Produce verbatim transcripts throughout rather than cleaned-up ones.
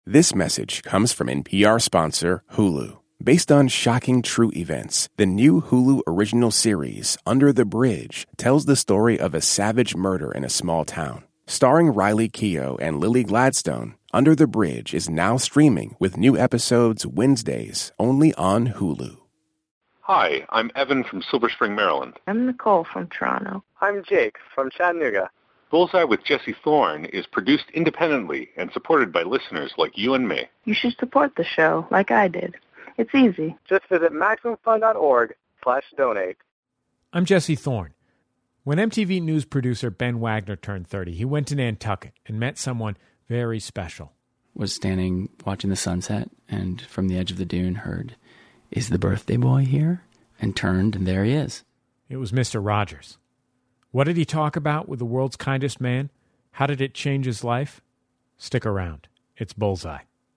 This message comes from N P R sponsor Hulu. Based on shocking true events, the new Hulu original series, Under the Bridge, tells the story of a savage murder in a small town. Starring Riley Keough and Lily Gladstone, Under the Bridge is now streaming with new episodes Wednesdays only on Hulu. Hi, I'm Evan from Silver Spring, Maryland. I'm Nicole from Toronto. I'm Jake from Chattanooga. Bullseye with Jesse Thorne is produced independently and supported by listeners like you and me. You should support the show like I did. It's easy. Just visit MaximumFun.org slash donate. I'm Jesse Thorne. When M T V News producer Ben Wagner turned thirty, he went to Nantucket and met someone very special. Was standing watching the sunset and from the edge of the dune heard, "Is the birthday boy here?" and turned, and there he is. It was Mister Rogers. What did he talk about with the world's kindest man? How did it change his life? Stick around. It's Bullseye.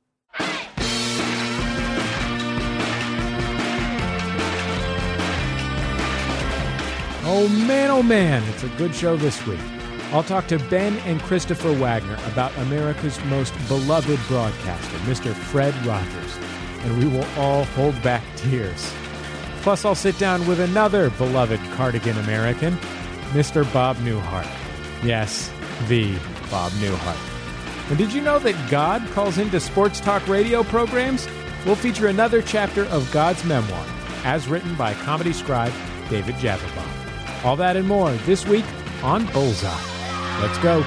Oh man, oh man, it's a good show this week. I'll talk to Ben and Christopher Wagner about America's most beloved broadcaster, Mister Fred Rogers, and we will all hold back tears. Plus, I'll sit down with another beloved cardigan American, Mister Bob Newhart. Yes, the Bob Newhart. And did you know that God calls into sports talk radio programs? We'll feature another chapter of God's memoir, as written by comedy scribe David Javerbaum. All that and more this week on Bullseye. Let's go.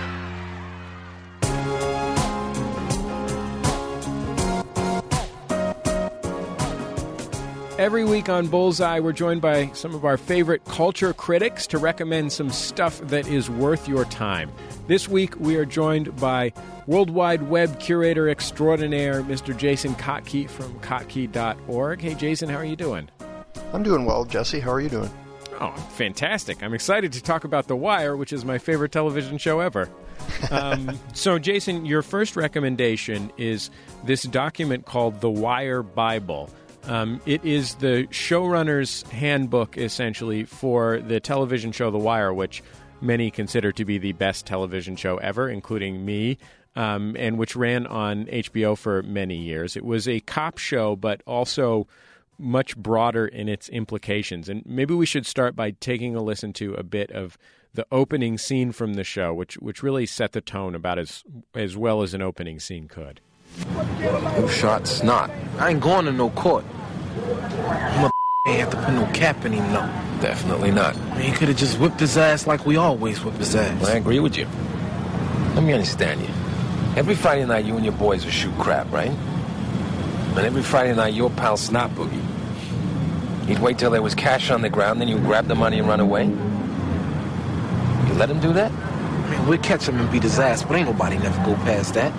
Every week on Bullseye, we're joined by some of our favorite culture critics to recommend some stuff that is worth your time. This week, we are joined by World Wide Web curator extraordinaire, Mister Jason Kottke from kottke dot org. Hey, Jason, how are you doing? I'm doing well, Jesse. How are you doing? Oh, fantastic. I'm excited to talk about The Wire, which is my favorite television show ever. Um, so, Jason, your first recommendation is this document called The Wire Bible. Um, it is the showrunner's handbook, essentially, for the television show The Wire, which many consider to be the best television show ever, including me, um, and which ran on H B O for many years. It was a cop show, but also much broader in its implications. And maybe we should start by taking a listen to a bit of the opening scene from the show, which which really set the tone about as as well as an opening scene could. You shot Snot. I ain't going to no court. Mother ain't have to put no cap in him, no. Definitely not. Man, he could have just whipped his ass like we always whip his ass. I agree with you. Let me understand you. Every Friday night, you and your boys will shoot crap, right? And every Friday night, your pal Snot Boogie. You'd wait till there was cash on the ground, then you'd grab the money and run away? You let him do that? Man, we'll catch him and beat his ass, but ain't nobody never go past that.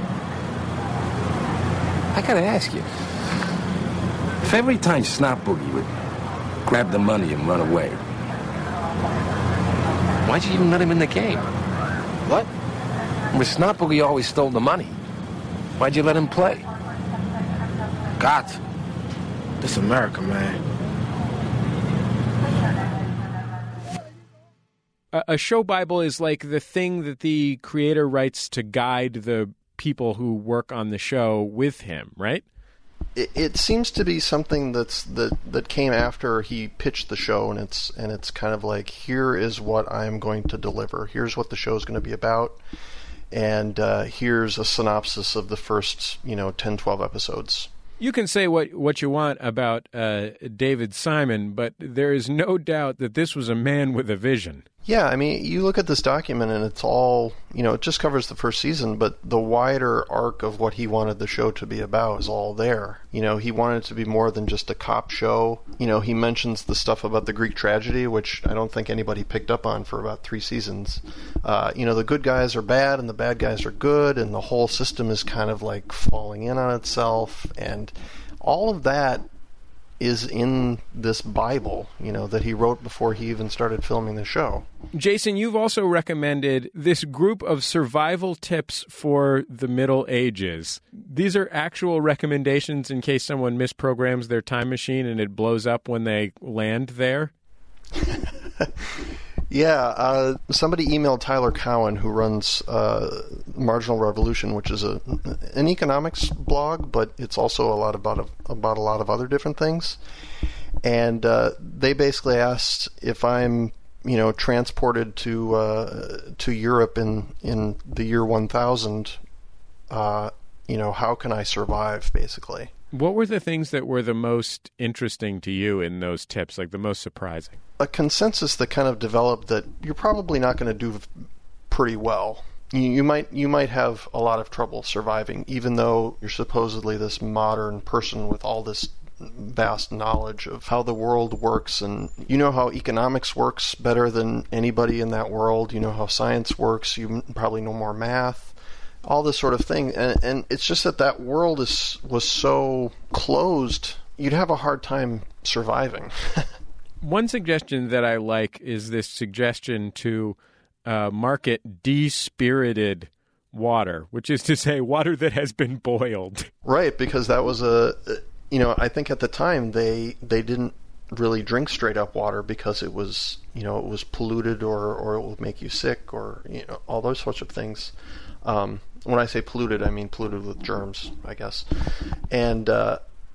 I gotta ask you, if every time Snot Boogie would grab the money and run away, why'd you even let him in the game? What? When Snot Boogie always stole the money, why'd you let him play? Got to. This America, man. A, a show Bible is like the thing that the creator writes to guide the people who work on the show with him, right? It, it seems to be something that's that that came after he pitched the show, and it's and it's kind of like, here is what I'm going to deliver. Here's what the show is going to be about, and uh, here's a synopsis of the first, you know, ten, twelve episodes. You can say what, what you want about uh, David Simon, but there is no doubt that this was a man with a vision. Yeah, I mean, you look at this document and it's all, you know, it just covers the first season, but the wider arc of what he wanted the show to be about is all there. You know, he wanted it to be more than just a cop show. You know, he mentions the stuff about the Greek tragedy, which I don't think anybody picked up on for about three seasons. Uh, you know, the good guys are bad and the bad guys are good, and the whole system is kind of like falling in on itself, and all of that is in this Bible, you know, that he wrote before he even started filming the show. Jason, you've also recommended this group of survival tips for the Middle Ages. These are actual recommendations in case someone misprograms their time machine and it blows up when they land there? Yeah, uh, somebody emailed Tyler Cowen, who runs uh, Marginal Revolution, which is a an economics blog, but it's also a lot about a, about a lot of other different things. And uh, they basically asked if I'm, you know, transported to uh, to Europe in in the year one thousand. Uh, you know, how can I survive? Basically. What were the things that were the most interesting to you in those tips, like the most surprising? A consensus that kind of developed that you're probably not going to do pretty well. You, you might you might have a lot of trouble surviving, even though you're supposedly this modern person with all this vast knowledge of how the world works, and you know how economics works better than anybody in that world. You know how science works. You probably know more math. All this sort of thing, and, and it's just that that world is was so closed, you'd have a hard time surviving. One suggestion that I like is this suggestion to uh, market de-spirited water, which is to say water that has been boiled. Right, because that was a, you know, I think at the time they they didn't really drink straight up water because it was, you know, it was polluted or, or it would make you sick or, you know, all those sorts of things. Um, when I say polluted, I mean polluted with germs, I guess. And uh,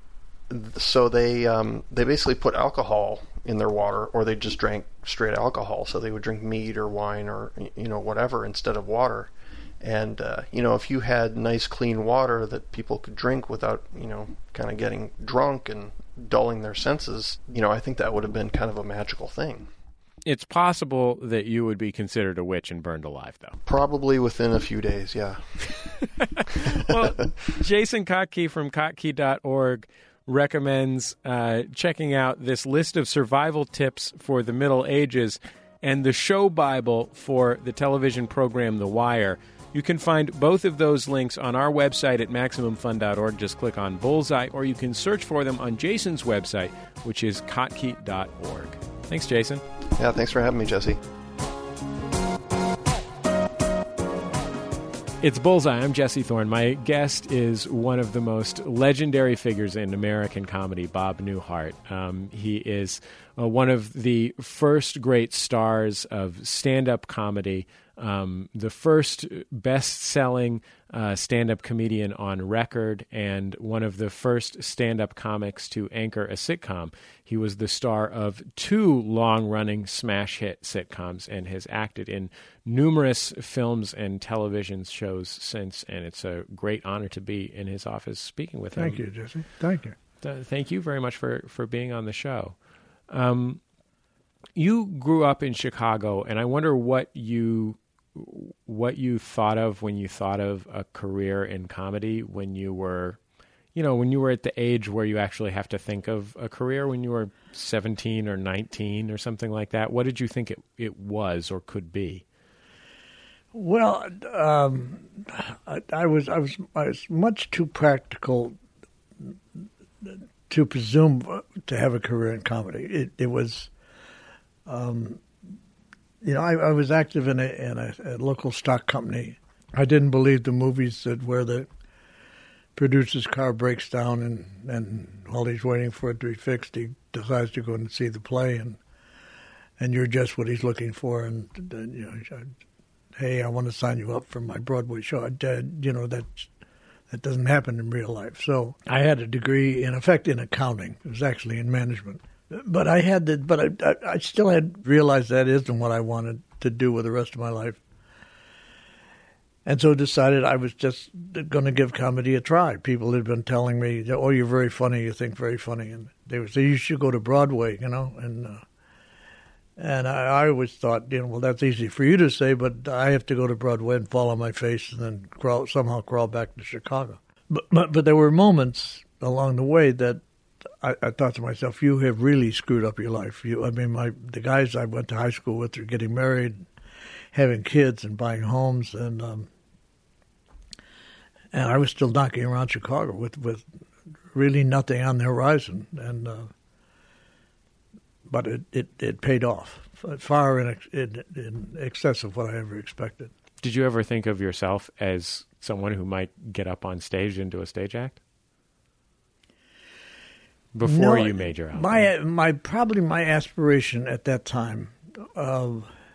so they um, they basically put alcohol in their water, or they just drank straight alcohol. So they would drink mead or wine or, you know, whatever instead of water. And, uh, you know, if you had nice, clean water that people could drink without, you know, kind of getting drunk and dulling their senses, you know, I think that would have been kind of a magical thing. It's possible that you would be considered a witch and burned alive, though. Probably within a few days, yeah. Well, Jason Kottke from kottke dot org recommends uh, checking out this list of survival tips for the Middle Ages and the show Bible for the television program The Wire. You can find both of those links on our website at maximum fun dot org. Just click on Bullseye, or you can search for them on Jason's website, which is kottke dot org. Thanks, Jason. Yeah, thanks for having me, Jesse. It's Bullseye. I'm Jesse Thorne. My guest is one of the most legendary figures in American comedy, Bob Newhart. Um, he is uh, one of the first great stars of stand-up comedy, um, the first best-selling uh, stand-up comedian on record, and one of the first stand-up comics to anchor a sitcom. He was the star of two long-running smash hit sitcoms and has acted in numerous films and television shows since, and it's a great honor to be in his office speaking with him. Thank you, Jesse. Thank you. Uh, thank you very much for, for being on the show. Um, you grew up in Chicago, and I wonder what you what you thought of when you thought of a career in comedy when you were, you know, when you were at the age where you actually have to think of a career, when you were seventeen or nineteen or something like that. What did you think it, it was or could be? Well, um, I, I was I was I was much too practical to presume to have a career in comedy. It, it was, um, you know, I, I was active in a in a, a local stock company. I didn't believe the movies that where the producer's car breaks down and, and while he's waiting for it to be fixed, he decides to go and see the play, and and you're just what he's looking for, and, and you know. I, Hey, I want to sign you up for my Broadway show. I, you know, that that doesn't happen in real life. So I had a degree, in effect, in accounting. It was actually in management. But I had the, but I, I, I still had realized that isn't what I wanted to do with the rest of my life. And so decided I was just going to give comedy a try. People had been telling me, oh, you're very funny, you think very funny. And they would say, you should go to Broadway, you know, and... Uh, And I, I always thought, you know, well, that's easy for you to say, but I have to go to Broadway and fall on my face and then crawl, somehow crawl back to Chicago. But, but but there were moments along the way that I, I thought to myself, you have really screwed up your life. You, I mean, my the guys I went to high school with are getting married, having kids, and buying homes, and um, and I was still knocking around Chicago with with really nothing on the horizon, and. Uh, But it, it, it paid off, far in, in, in excess of what I ever expected. Did you ever think of yourself as someone who might get up on stage and do a stage act? Before no, you made your album? My, my, probably my aspiration at that time uh,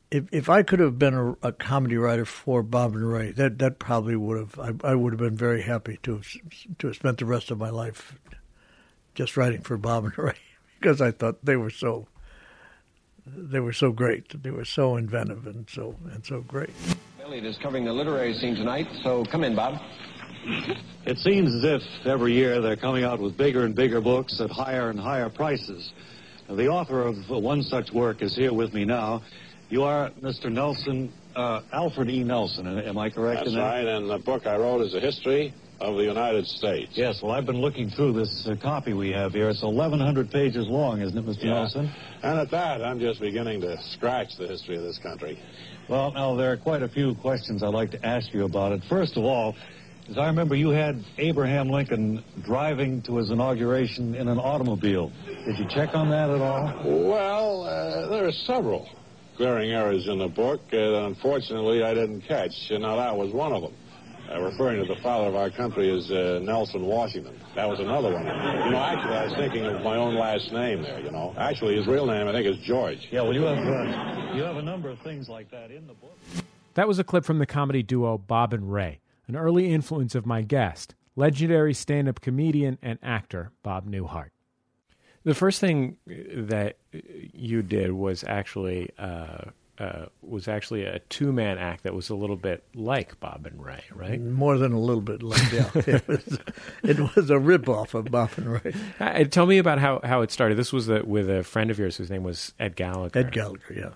if if I could have been a, a comedy writer for Bob and Ray, that that probably would have. I, I would have been very happy to have, to have spent the rest of my life just writing for Bob and Ray, because I thought they were so they were so great. They were so inventive and so and so great. Elliot is covering the literary scene tonight, so come in, Bob. It seems as if every year they're coming out with bigger and bigger books at higher and higher prices. The author of one such work is here with me now. You are Mister Nelson, uh, Alfred E. Nelson, am I correct That's in that? right, and the book I wrote is a history of the United States. Yes, well, I've been looking through this uh, copy we have here. It's eleven hundred pages long, isn't it, Mister Yeah. Nelson? And at that, I'm just beginning to scratch the history of this country. Well, now, there are quite a few questions I'd like to ask you about it. First of all, as I remember, you had Abraham Lincoln driving to his inauguration in an automobile. Did you check on that at all? Well, uh, there are several glaring errors in the book uh, that unfortunately I didn't catch. And now that was one of them. Uh, referring to the father of our country as uh, Nelson Washington. That was another one. You know, actually, I was thinking of my own last name there, you know. Actually, his real name, I think, is George. Yeah, well, you have, uh, you have a number of things like that in the book. That was a clip from the comedy duo Bob and Ray, an early influence of my guest, legendary stand-up comedian and actor Bob Newhart. The first thing that you did was actually uh, uh, was actually a two-man act that was a little bit like Bob and Ray, right? More than a little bit like, yeah. it, was, it was a rip-off of Bob and Ray. Uh, tell me about how, how it started. This was the, with a friend of yours whose name was Ed Gallagher. Ed Gallagher, yeah.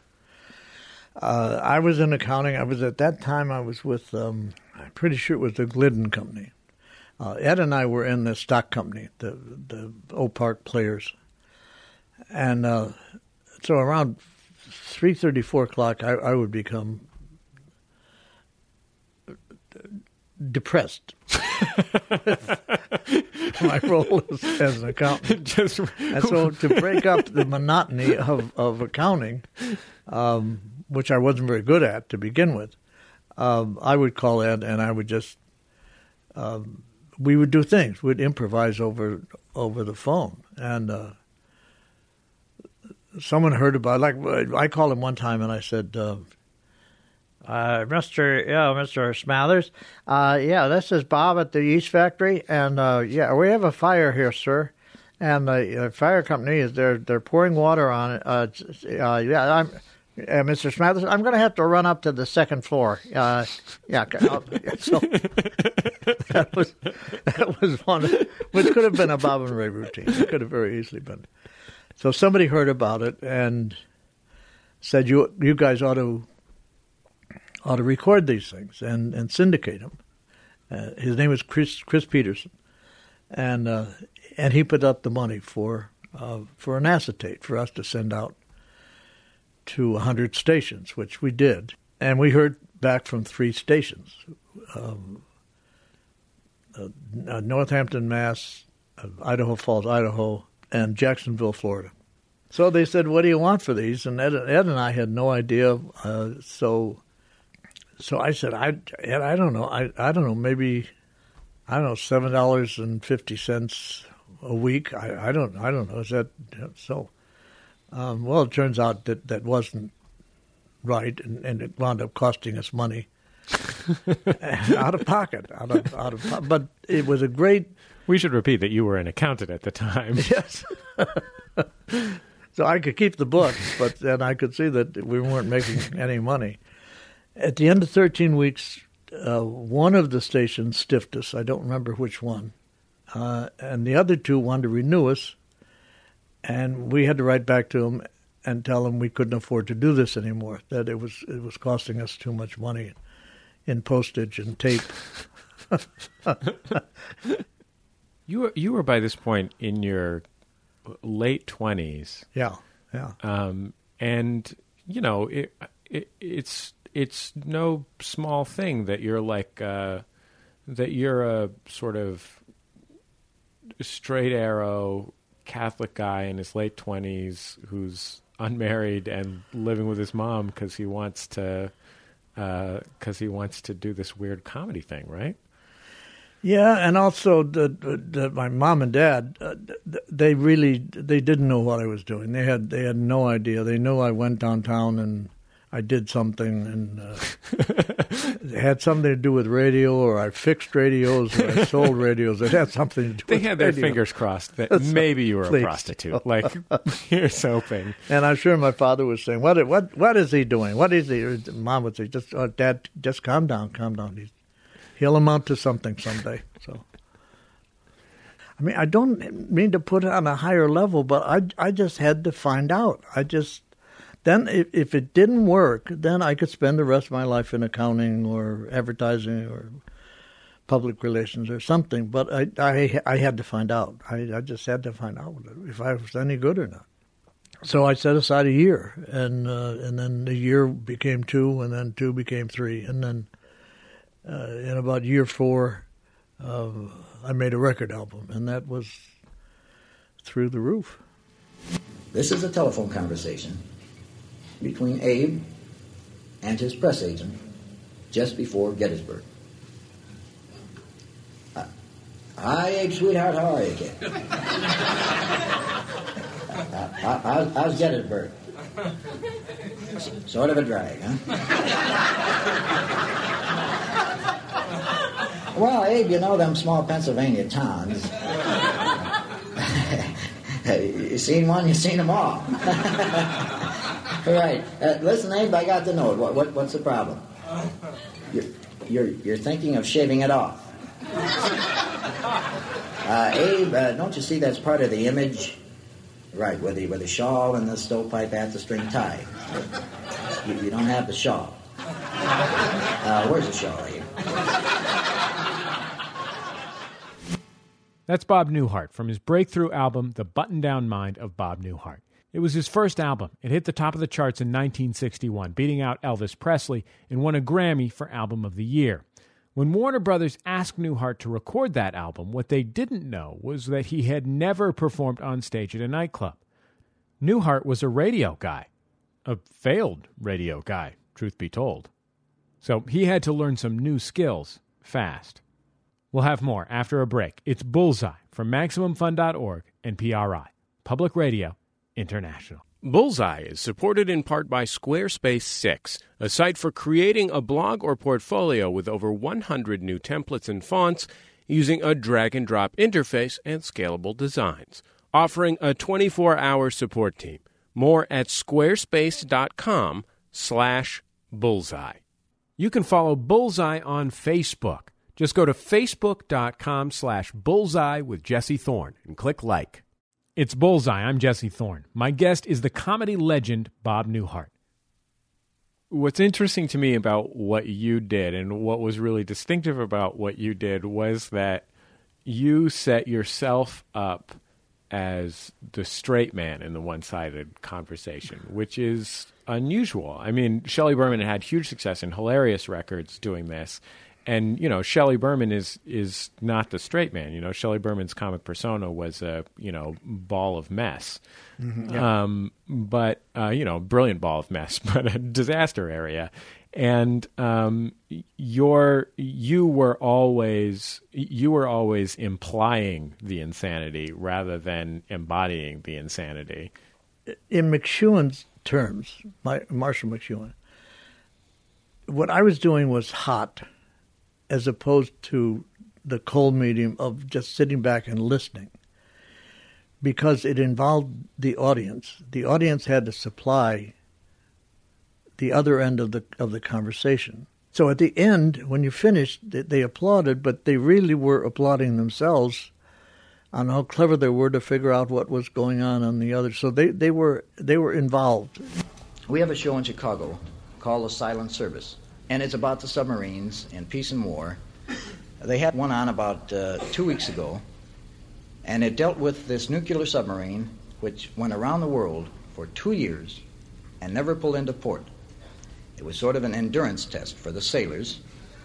Uh, I was in accounting. I was at that time, I was with, um, I'm pretty sure it was the Glidden Company. Uh, Ed and I were in the stock company, the the Oak Park Players. And uh, so around three thirty, four o'clock, I, I would become depressed. My role as, as an accountant. Just... And so to break up the monotony of, of accounting, um, which I wasn't very good at to begin with, um, I would call Ed and I would just, um, we would do things. We'd improvise over over the phone. And uh, someone heard about it. Like, I called him one time and I said, uh, Uh, Mister Yeah, Mister Smathers. Uh, yeah, this is Bob at the yeast factory, and uh, yeah, we have a fire here, sir. And the uh, fire company is they're they're pouring water on it. Uh, uh, yeah, I'm uh, Mister Smathers. I'm going to have to run up to the second floor. Uh, yeah, so that was that was one, which could have been a Bob and Ray routine. It could have very easily been. So somebody heard about it and said, "You you guys ought to." ought to record these things and, and syndicate them." Uh, his name was Chris Chris Peterson, and uh, and he put up the money for uh, for an acetate for us to send out to a hundred stations, which we did, and we heard back from three stations: um, uh, Northampton, Mass, uh, Idaho Falls, Idaho, and Jacksonville, Florida. So they said, "What do you want for these?" And Ed, Ed and I had no idea, uh, so. So I said, I, I don't know, I, I don't know, maybe, I don't know, seven dollars and fifty cents a week. I, I don't, I don't know. Is that so? Um, well, it turns out that that wasn't right, and, and it wound up costing us money out of pocket, out of out of. But it was a great. We should repeat that you were an accountant at the time. Yes. So I could keep the books, but then I could see that we weren't making any money. At the end of thirteen weeks, uh, one of the stations stiffed us. I don't remember which one. Uh, and the other two wanted to renew us. And we had to write back to them and tell them we couldn't afford to do this anymore, that it was it was costing us too much money in postage and tape. You were, you were by this point in your late twenties. Yeah, yeah. Um, and, you know, it, it it's... It's no small thing that you're like uh, that you're a sort of straight arrow Catholic guy in his late twenties who's unmarried and living with his mom because he wants to because uh, he wants to do this weird comedy thing, right? Yeah, and also the, the, my mom and dad, uh, they really they didn't know what I was doing. They had they had no idea. They knew I went downtown and I did something and uh, it had something to do with radio, or I fixed radios, or I sold radios. It had something to do they with had their radio. fingers crossed that maybe you were Please. a prostitute. Like, here's hoping. And I'm sure my father was saying, "What? What? What is he doing? What is he?" Mom would say, "Just, oh, Dad, just calm down, calm down. He's, he'll amount to something someday." So, I mean, I don't mean to put it on a higher level, but I, I just had to find out. I just. Then, if, if it didn't work, then I could spend the rest of my life in accounting or advertising or public relations or something. But I, I, I had to find out. I, I just had to find out if I was any good or not. So I set aside a year, and uh, and then the year became two, and then two became three, and then uh, in about year four, uh, I made a record album, and that was through the roof. This is a telephone conversation between Abe and his press agent just before Gettysburg. Uh, Hi, Abe, sweetheart, how are you, kid? uh, how, how's, how's Gettysburg? S- sort of a drag, huh? Well, Abe, you know them small Pennsylvania towns. You seen one, you seen them all. Right. Uh, listen, Abe, I got the note. What, what, what's the problem? You're, you're, you're thinking of shaving it off. Uh, Abe, uh, don't you see that's part of the image? Right, with the, with the shawl and the stovepipe hat, the string tie. You, you don't have the shawl. Uh, where's the shawl, Abe? That's Bob Newhart from his breakthrough album, The Button-Down Mind of Bob Newhart. It was his first album. It hit the top of the charts in nineteen sixty-one, beating out Elvis Presley, and won a Grammy for Album of the Year. When Warner Brothers asked Newhart to record that album, what they didn't know was that he had never performed on stage at a nightclub. Newhart was a radio guy, a failed radio guy, truth be told. So he had to learn some new skills fast. We'll have more after a break. It's Bullseye from Maximum Fun dot org and P R I, Public Radio International. Bullseye is supported in part by Squarespace six, a site for creating a blog or portfolio with over one hundred new templates and fonts using a drag-and-drop interface and scalable designs, offering a twenty-four hour support team. More at squarespace.com slash bullseye. You can follow Bullseye on Facebook. Just go to facebook.com slash bullseye with Jesse Thorne and click like. It's Bullseye. I'm Jesse Thorne. My guest is the comedy legend Bob Newhart. What's interesting to me about what you did and what was really distinctive about what you did was that you set yourself up as the straight man in the one-sided conversation, which is unusual. I mean, Shelley Berman had huge success in hilarious records doing this. And, you know, Shelley Berman is is not the straight man. You know, Shelley Berman's comic persona was a, you know, ball of mess. Mm-hmm, yeah. um, but, uh, you know, brilliant ball of mess, but a disaster area. And um, you're, you were always you were always implying the insanity rather than embodying the insanity. In McEwan's terms, my, Marshall McEwan, what I was doing was hot, as opposed to the cold medium of just sitting back and listening, because it involved the audience. The audience had to supply the other end of the of the conversation. So at the end, when you finished, they applauded, but they really were applauding themselves on how clever they were to figure out what was going on on the other. So they, they were they were involved. We have a show in Chicago called The Silent Service, and it's about the submarines in peace and war. They had one on about uh, two weeks ago, and it dealt with this nuclear submarine which went around the world for two years and never pulled into port. It was sort of an endurance test for the sailors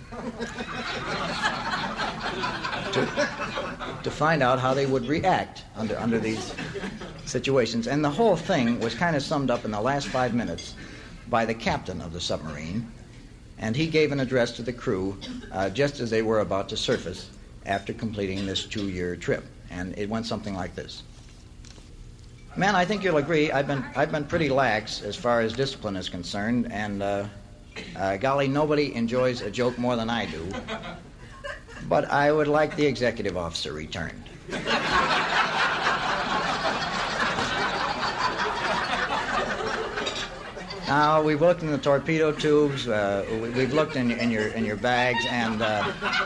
to, to find out how they would react under, under these situations. And the whole thing was kind of summed up in the last five minutes by the captain of the submarine, and he gave an address to the crew uh, just as they were about to surface after completing this two-year trip. And it went something like this. Man, I think you'll agree. I've been I've been pretty lax as far as discipline is concerned, and uh, uh, golly, nobody enjoys a joke more than I do. But I would like the executive officer returned. Now we've looked in the torpedo tubes. Uh, we, we've looked in, in your in your bags, and uh,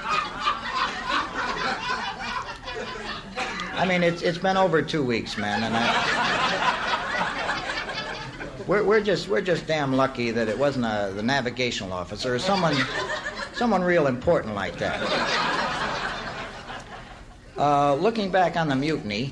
I mean it's it's been over two weeks, man, and I, we're we're just we're just damn lucky that it wasn't a, the navigational officer or someone someone real important like that. Uh, looking back on the mutiny.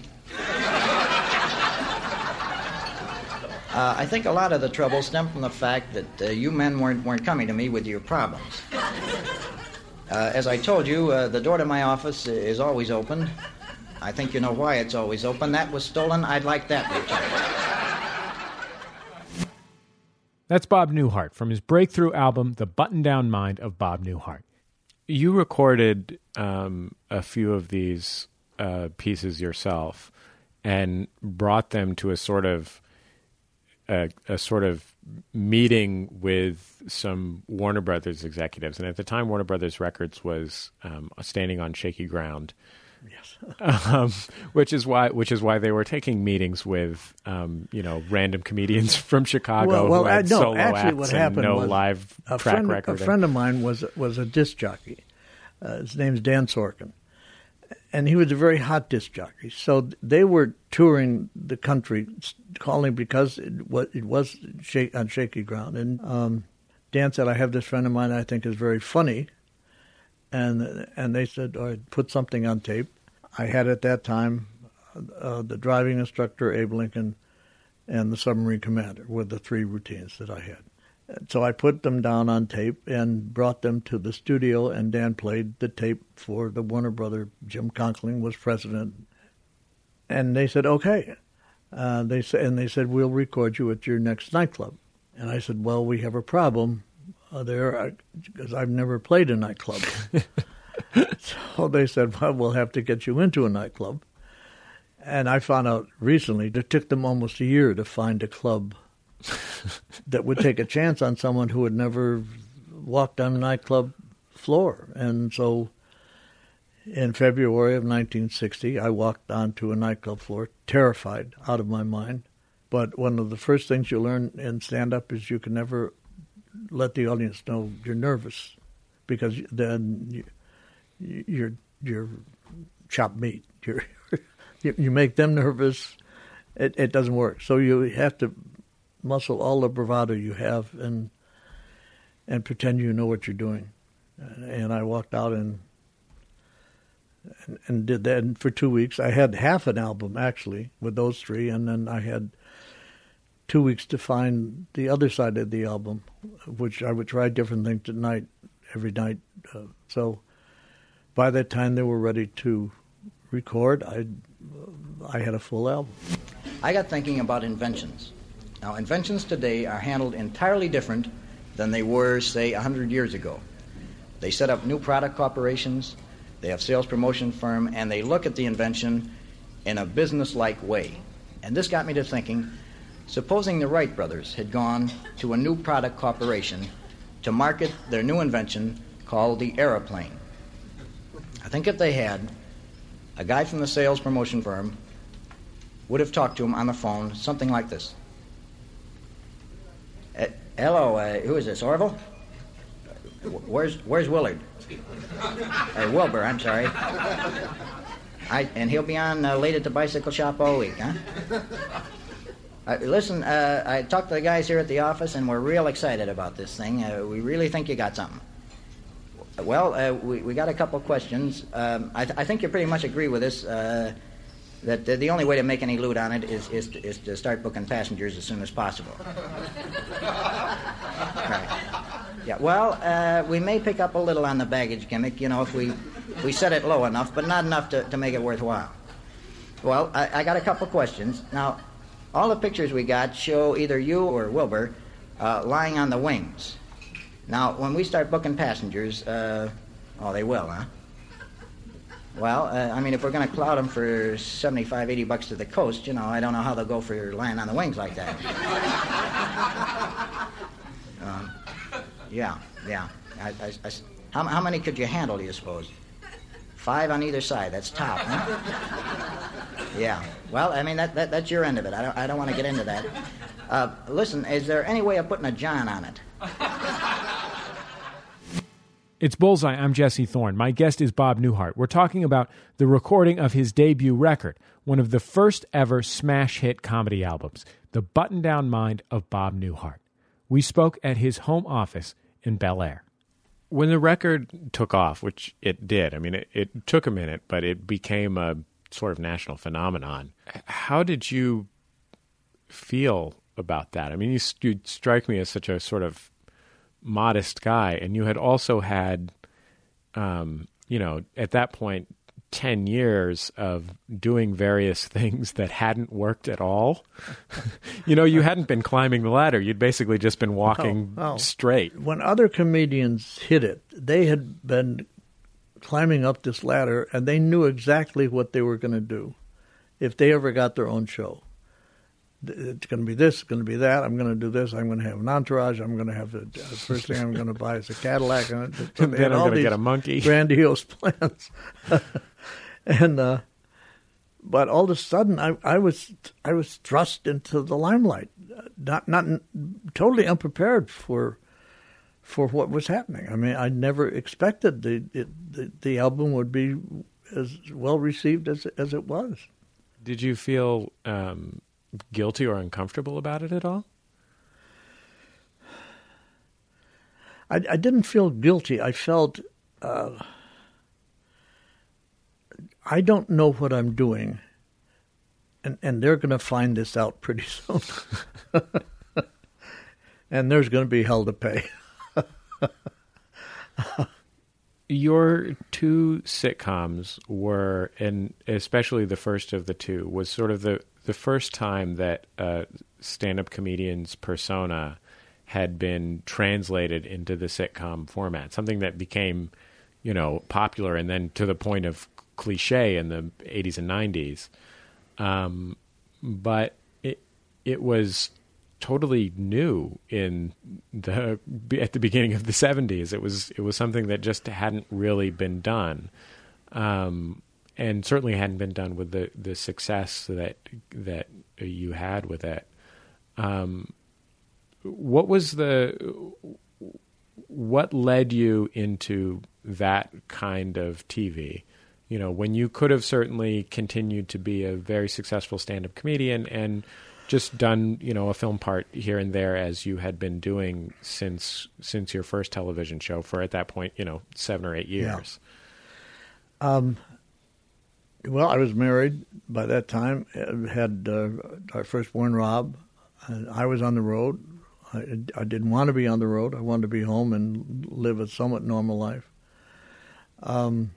Uh, I think a lot of the trouble stemmed from the fact that uh, you men weren't, weren't coming to me with your problems. Uh, as I told you, uh, the door to my office is always open. I think you know why it's always open. That was stolen. I'd like that returned. That's Bob Newhart from his breakthrough album, The Button-Down Mind of Bob Newhart. You recorded um, a few of these uh, pieces yourself and brought them to a sort of A, a sort of meeting with some Warner Brothers executives. And at the time, Warner Brothers Records was um, standing on shaky ground. Yes. um, which is why which is why they were taking meetings with, um, you know, random comedians from Chicago well, well, who had uh, no, solo actually acts what and happened no was live a track friend, record. A friend of mine was, was a disc jockey. Uh, his name's Dan Sorkin. And he was a very hot disc jockey. So they were touring the country, calling because it was, it was shake, on shaky ground. And um, Dan said, I have this friend of mine I think is very funny. And and they said, all right, put something on tape. I had at that time uh, the driving instructor, Abe Lincoln, and the submarine commander were the three routines that I had. So I put them down on tape and brought them to the studio, and Dan played the tape for the Warner Brother. Jim Conkling was president. And they said, okay. Uh, they sa- And they said, we'll record you at your next nightclub. And I said, well, we have a problem uh, there because I've never played a nightclub. So they said, well, we'll have to get you into a nightclub. And I found out recently it took them almost a year to find a club that would take a chance on someone who had never walked on a nightclub floor. And so in February of nineteen sixty, I walked onto a nightclub floor, terrified, out of my mind. But one of the first things you learn in stand-up is you can never let the audience know you're nervous, because then you, you're, you're chopped meat. You're, you, you make them nervous, it, it doesn't work. So you have to muscle all the bravado you have and and pretend you know what you're doing. And I walked out and, and and did that. And for two weeks, I had half an album, actually, with those three, and then I had two weeks to find the other side of the album, which I would try different things at night, every night. Uh, so by that time they were ready to record, I I had a full album. I got thinking about inventions. Now, inventions today are handled entirely different than they were, say, one hundred years ago. They set up new product corporations, they have sales promotion firm, and they look at the invention in a business-like way. And this got me to thinking, supposing the Wright brothers had gone to a new product corporation to market their new invention called the aeroplane. I think if they had, a guy from the sales promotion firm would have talked to him on the phone, something like this. Uh, hello, uh, who is this, Orville? Where's Where's Willard? Uh, Wilbur, I'm sorry. I, and he'll be on uh, late at the bicycle shop all week, huh? Uh, listen, uh, I talked to the guys here at the office, and we're real excited about this thing. Uh, we really think you got something. Well, uh, we, we got a couple questions. Um, I, th- I think you pretty much agree with us uh, that the, the only way to make any loot on it is, is, to, is to start booking passengers as soon as possible. Right. Yeah, well, uh, we may pick up a little on the baggage gimmick, you know, if we, we set it low enough, but not enough to, to make it worthwhile. Well, I, I got a couple questions. Now, all the pictures we got show either you or Wilbur uh, lying on the wings. Now, when we start booking passengers, uh, oh, they will, huh? Well, uh, I mean, if we're going to cloud them for seventy-five, eighty bucks to the coast, you know, I don't know how they'll go for lying on the wings like that. um, yeah, yeah. I, I, I, how, how many could you handle, do you suppose? Five on either side. That's top, huh? Yeah. Well, I mean, that, that that's your end of it. I don't, I don't want to get into that. Uh, listen, is there any way of putting a John on it? It's Bullseye. I'm Jesse Thorne. My guest is Bob Newhart. We're talking about the recording of his debut record, one of the first ever smash hit comedy albums, The Button-Down Mind of Bob Newhart. We spoke at his home office in Bel Air. When the record took off, which it did, I mean, it, it took a minute, but it became a sort of national phenomenon. How did you feel about that? I mean, you, you strike me as such a sort of modest guy, and you had also had, um, you know, at that point, ten years of doing various things that hadn't worked at all. You know, you hadn't been climbing the ladder. You'd basically just been walking oh, oh. straight. When other comedians hit it, they had been climbing up this ladder, and they knew exactly what they were going to do if they ever got their own show. It's going to be this, it's going to be that. I'm going to do this. I'm going to have an entourage. I'm going to have the, the first thing I'm going to buy is a Cadillac. And then I'm going to get a monkey. Grandiose plans. and uh, but all of a sudden, I, I was I was thrust into the limelight, not not totally unprepared for for what was happening. I mean, I never expected the it, the, the album would be as well received as as it was. Did you feel Um... guilty or uncomfortable about it at all? I, I didn't feel guilty. I felt uh, I don't know what I'm doing, and and they're going to find this out pretty soon, and there's going to be hell to pay. Your two sitcoms were, and especially the first of the two, was sort of the the first time that a stand-up comedian's persona had been translated into the sitcom format, something that became, you know, popular and then to the point of cliche in the eighties and nineties. Um, but it it was totally new in the at the beginning of the seventies. It was it was something that just hadn't really been done. Um, And certainly hadn't been done with the, the success that that you had with it. Um, what was the what led you into that kind of T V? You know, when you could have certainly continued to be a very successful stand-up comedian and just done, you know, a film part here and there as you had been doing since since your first television show for at that point, you know, seven or eight years. Yeah. Um. Well, I was married by that time, had uh, our firstborn, Rob. And I was on the road. I, I didn't want to be on the road. I wanted to be home and live a somewhat normal life. Um,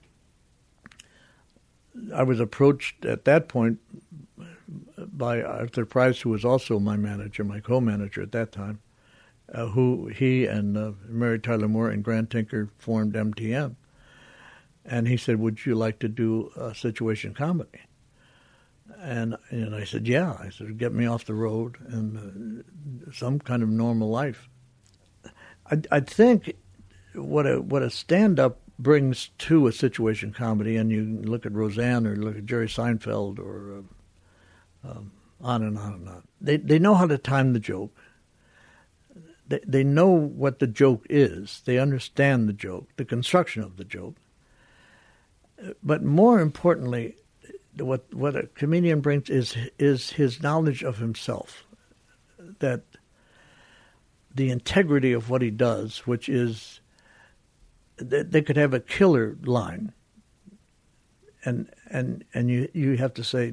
I was approached at that point by Arthur Price, who was also my manager, my co-manager at that time, uh, who he and uh, Mary Tyler Moore and Grant Tinker formed M T M. And he said, would you like to do a situation comedy? And and I said, yeah. I said, get me off the road and uh, some kind of normal life. I, I think what a what a stand-up brings to a situation comedy, and you look at Roseanne or look at Jerry Seinfeld or uh, um, on and on and on. They they know how to time the joke. They they know what the joke is. They understand the joke, the construction of the joke. But more importantly, what what a comedian brings is is his knowledge of himself, that the integrity of what he does, which is that they could have a killer line, and and and you you have to say,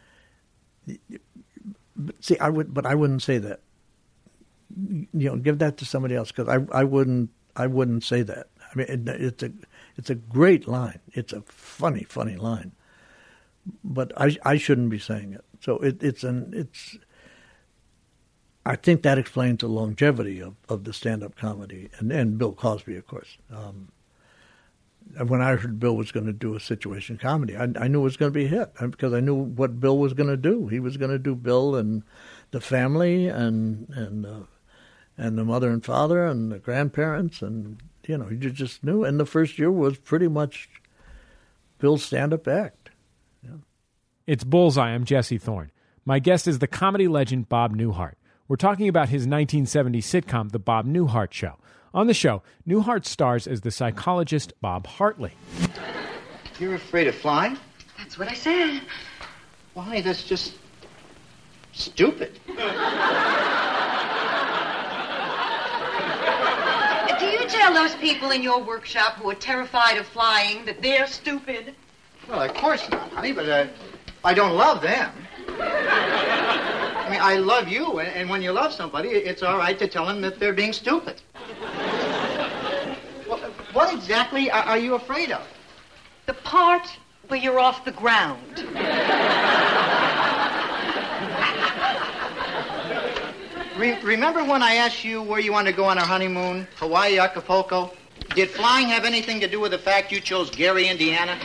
see, I would, but I wouldn't say that. You know, give that to somebody else, because I I wouldn't I wouldn't say that. I mean, it, it's a it's a great line. It's a funny, funny line, but I I shouldn't be saying it. So it, it's an it's. I think that explains the longevity of, of the stand-up comedy and, and Bill Cosby, of course. Um, when I heard Bill was going to do a situation comedy, I, I knew it was going to be a hit because I knew what Bill was going to do. He was going to do Bill and the family and and uh, and the mother and father and the grandparents, and you know, you just knew. And the first year was pretty much Bill's stand-up act. Yeah. It's Bullseye. I'm Jesse Thorne. My guest is the comedy legend Bob Newhart. We're talking about his nineteen seventy sitcom, The Bob Newhart Show. On the show, Newhart stars as the psychologist Bob Hartley. You're afraid of flying? That's what I said. Well, honey, that's just stupid. Do you tell those people in your workshop who are terrified of flying that they're stupid? Well, of course not, honey, but uh, I don't love them. I mean, I love you, and, and when you love somebody, it's all right to tell them that they're being stupid. Well, what exactly are, are you afraid of? The part where you're off the ground. Re- remember when I asked you where you wanted to go on our honeymoon? Hawaii, Acapulco? Did flying have anything to do with the fact you chose Gary, Indiana?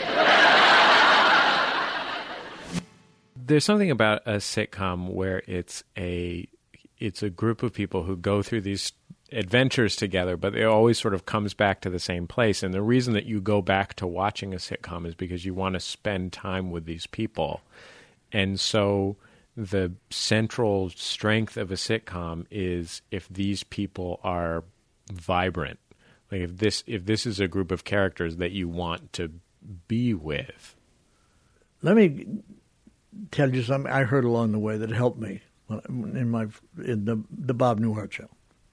There's something about a sitcom where it's a it's a group of people who go through these adventures together, but it always sort of comes back to the same place. And the reason that you go back to watching a sitcom is because you want to spend time with these people. And so the central strength of a sitcom is if these people are vibrant. Like if this if this is a group of characters that you want to be with. Let me tell you something I heard along the way that helped me in my in the the Bob Newhart Show.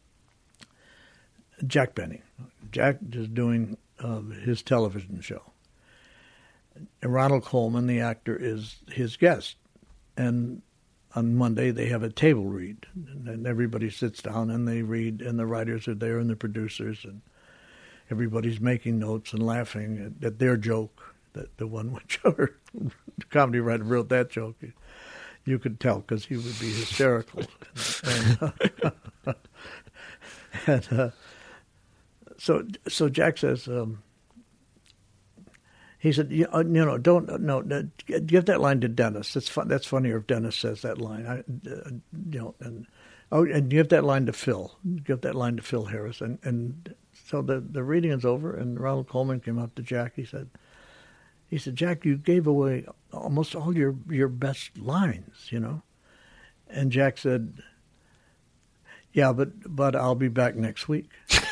Jack Benny, Jack is doing uh, his television show. And Ronald Coleman, the actor, is his guest, and on Monday they have a table read, and everybody sits down and they read, and the writers are there and the producers, and everybody's making notes and laughing at, at their joke. That the one which the comedy writer wrote that joke, you, you could tell because he would be hysterical. and uh, and uh, so so Jack says, um, he said, you, uh, you know, don't no, uh, give that line to Dennis. That's fun. That's funnier if Dennis says that line. I, uh, you know, and oh, and give that line to Phil. Give that line to Phil Harris. And and so the the reading is over, and Ronald Coleman came up to Jack. He said. He said, Jack, you gave away almost all your, your best lines, you know. And Jack said, yeah, but but I'll be back next week.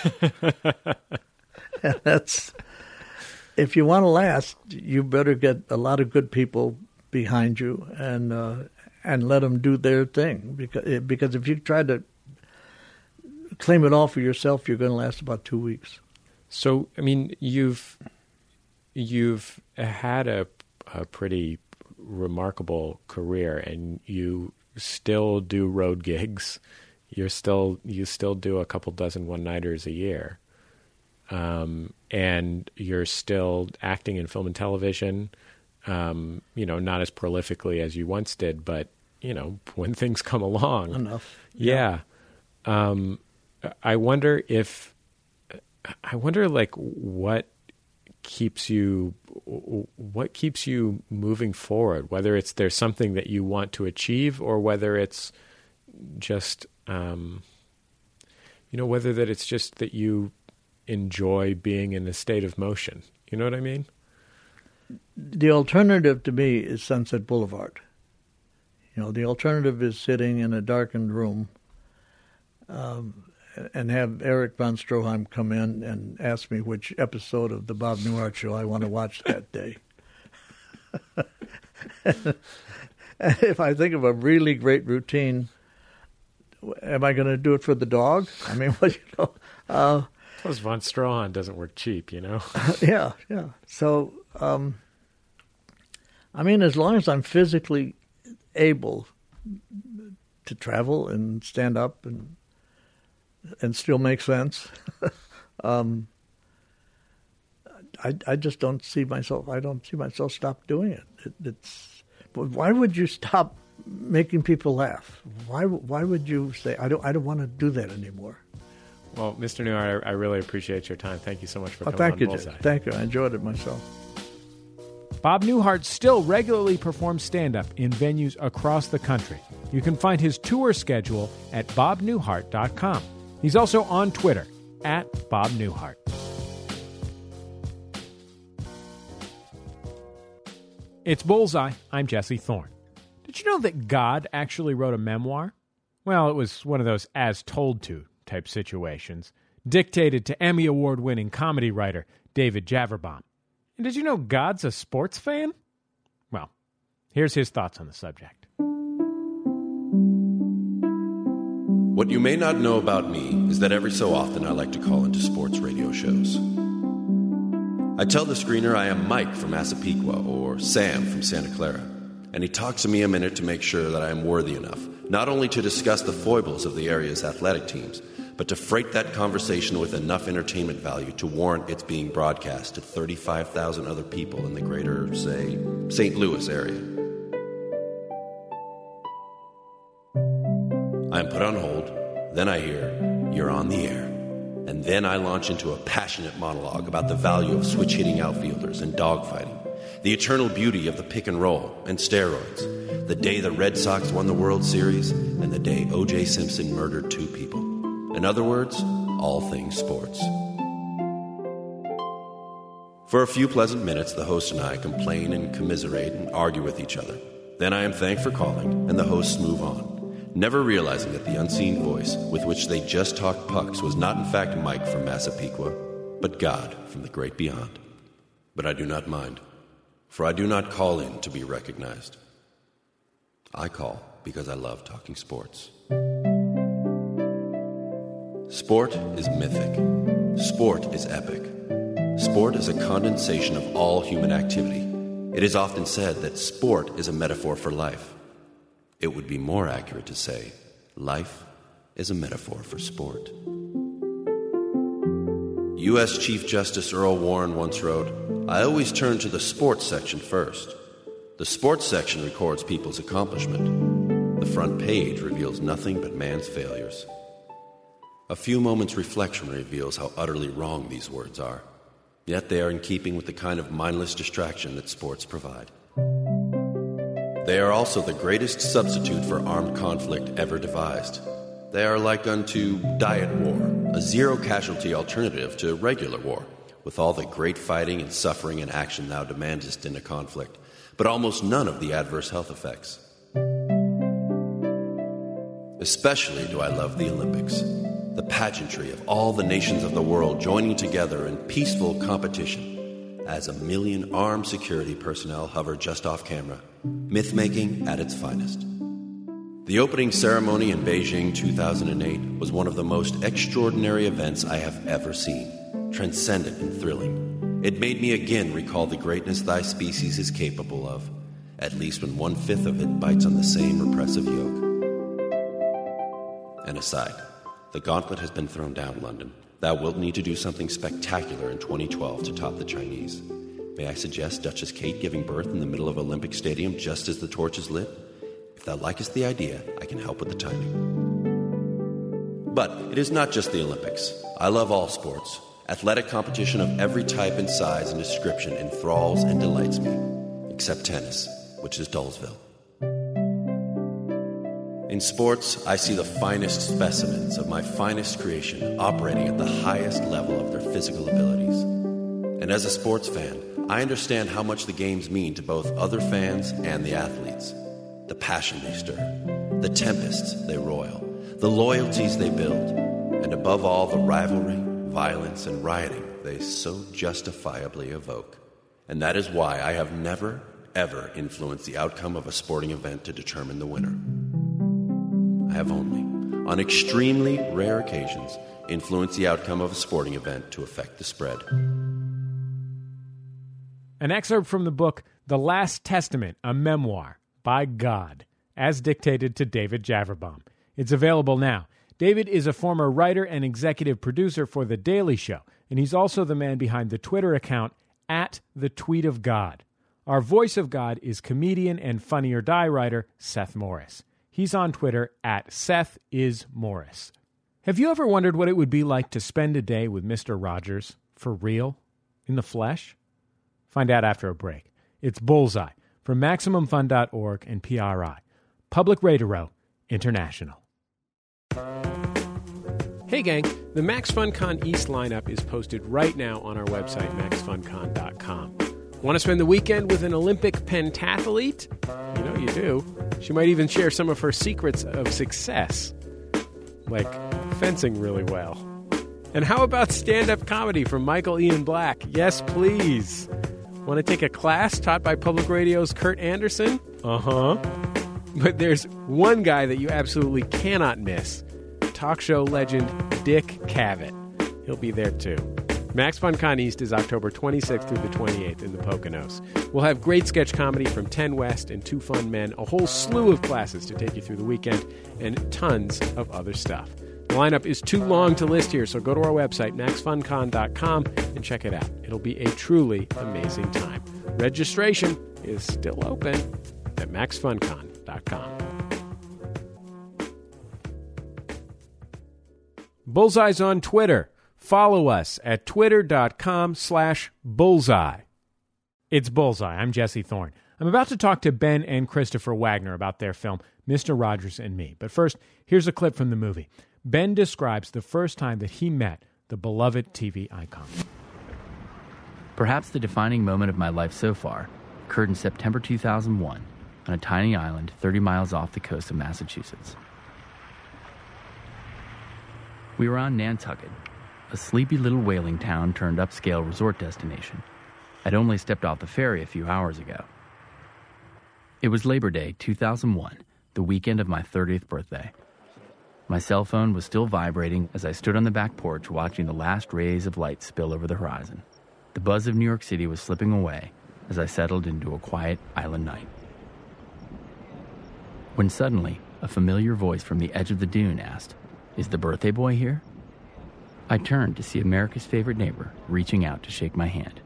And that's, if you want to last, you better get a lot of good people behind you and uh, and let them do their thing. Because, because if you try to claim it all for yourself, you're going to last about two weeks. So, I mean, you've... You've had a, a pretty remarkable career, and you still do road gigs. You're still you still do a couple dozen one-nighters a year, um, and you're still acting in film and television. Um, you know, not as prolifically as you once did, but you know, when things come along, enough. Yeah. yeah. Um, I wonder if I wonder like what. keeps you what keeps you moving forward, whether it's there's something that you want to achieve or whether it's just um you know whether that it's just that you enjoy being in a state of motion. You know what I mean? The alternative to me is Sunset Boulevard. You know, the alternative is sitting in a darkened room um and have Eric von Stroheim come in and ask me which episode of the Bob Newhart Show I want to watch that day. And if I think of a really great routine, am I going to do it for the dog? I mean, well, you know. Uh, Plus, von Stroheim doesn't work cheap, you know? yeah, yeah. So, um, I mean, as long as I'm physically able to travel and stand up and and still make sense. um, I I just don't see myself. I don't see myself stop doing it. it. It's why would you stop making people laugh? Why why would you say I don't I don't want to do that anymore? Well, Mister Newhart, I, I really appreciate your time. Thank you so much for Oh, coming thank on you, Bullseye. Jay. Thank you. I enjoyed it myself. Bob Newhart still regularly performs stand-up in venues across the country. You can find his tour schedule at bob newhart dot com. He's also on Twitter, at Bob Newhart. It's Bullseye. I'm Jesse Thorne. Did you know that God actually wrote a memoir? Well, it was one of those as told to type situations, dictated to Emmy Award-winning comedy writer David Javerbaum. And did you know God's a sports fan? Well, here's his thoughts on the subject. What you may not know about me is that every so often I like to call into sports radio shows. I tell the screener I am Mike from Massapequa or Sam from Santa Clara, and he talks to me a minute to make sure that I am worthy enough, not only to discuss the foibles of the area's athletic teams, but to freight that conversation with enough entertainment value to warrant its being broadcast to thirty-five thousand other people in the greater, say, Saint Louis area. I am put on hold, then I hear, "You're on the air." And then I launch into a passionate monologue about the value of switch-hitting outfielders and dogfighting, the eternal beauty of the pick and roll and steroids, the day the Red Sox won the World Series, and the day O J Simpson murdered two people. In other words, all things sports. For a few pleasant minutes, the host and I complain and commiserate and argue with each other. Then I am thanked for calling, and the hosts move on, never realizing that the unseen voice with which they just talked pucks was not in fact Mike from Massapequa, but God from the great beyond. But I do not mind, for I do not call in to be recognized. I call because I love talking sports. Sport is mythic. Sport is epic. Sport is a condensation of all human activity. It is often said that sport is a metaphor for life. It would be more accurate to say life is a metaphor for sport. U S Chief Justice Earl Warren once wrote, "I always turn to the sports section first. The sports section records people's accomplishment. The front page reveals nothing but man's failures." A few moments' reflection reveals how utterly wrong these words are. Yet they are in keeping with the kind of mindless distraction that sports provide. They are also the greatest substitute for armed conflict ever devised. They are like unto diet war, a zero-casualty alternative to regular war, with all the great fighting and suffering and action thou demandest in a conflict, but almost none of the adverse health effects. Especially do I love the Olympics, the pageantry of all the nations of the world joining together in peaceful competition as a million armed security personnel hover just off camera, myth-making at its finest. The opening ceremony in Beijing two thousand eight was one of the most extraordinary events I have ever seen, transcendent and thrilling. It made me again recall the greatness thy species is capable of, at least when one-fifth of it bites on the same repressive yoke. An aside, the gauntlet has been thrown down, London. Thou wilt need to do something spectacular in twenty twelve to top the Chinese. May I suggest Duchess Kate giving birth in the middle of Olympic Stadium just as the torch is lit? If thou likest the idea, I can help with the timing. But it is not just the Olympics. I love all sports. Athletic competition of every type and size and description enthralls and delights me, except tennis, which is Dullsville. In sports, I see the finest specimens of my finest creation operating at the highest level of their physical abilities. And as a sports fan, I understand how much the games mean to both other fans and the athletes. The passion they stir, the tempests they roil, the loyalties they build, and above all, the rivalry, violence, and rioting they so justifiably evoke. And that is why I have never, ever influenced the outcome of a sporting event to determine the winner. I have only, on extremely rare occasions, influenced the outcome of a sporting event to affect the spread. An excerpt from the book The Last Testament, a Memoir by God, as dictated to David Javerbaum. It's available now. David is a former writer and executive producer for The Daily Show, and he's also the man behind the Twitter account at The Tweet of God. Our voice of God is comedian and Funny or Die writer Seth Morris. He's on Twitter at Seth is Morris. Have you ever wondered what it would be like to spend a day with Mister Rogers, for real, in the flesh? Find out after a break. It's Bullseye from Maximum Fun dot org and P R I, Public Radio International. Hey gang, the Max FunCon East lineup is posted right now on our website, max fun con dot com. Want to spend the weekend with an Olympic pentathlete? You know you do. She might even share some of her secrets of success, like fencing really well. And how about stand-up comedy from Michael Ian Black? Yes, please. Want to take a class taught by Public Radio's Kurt Anderson? Uh-huh. But there's one guy that you absolutely cannot miss. Talk show legend Dick Cavett. He'll be there too. Max FunCon East is October twenty-sixth through the twenty-eighth in the Poconos. We'll have great sketch comedy from ten West and Two Fun Men, a whole slew of classes to take you through the weekend, and tons of other stuff. The lineup is too long to list here, so go to our website, max fun con dot com, and check it out. It'll be a truly amazing time. Registration is still open at max fun con dot com. Bullseye's on Twitter. Follow us at twitter.com slash bullseye. It's Bullseye. I'm Jesse Thorne. I'm about to talk to Ben and Christopher Wagner about their film, Mister Rogers and Me. But first, here's a clip from the movie. Ben describes the first time that he met the beloved T V icon. Perhaps the defining moment of my life so far occurred in September two thousand one on a tiny island thirty miles off the coast of Massachusetts. We were on Nantucket, a sleepy little whaling town turned upscale resort destination. I'd only stepped off the ferry a few hours ago. It was Labor Day two thousand one, the weekend of my thirtieth birthday. My cell phone was still vibrating as I stood on the back porch watching the last rays of light spill over the horizon. The buzz of New York City was slipping away as I settled into a quiet island night. When suddenly, a familiar voice from the edge of the dune asked, "Is the birthday boy here?" I turned to see America's favorite neighbor reaching out to shake my hand.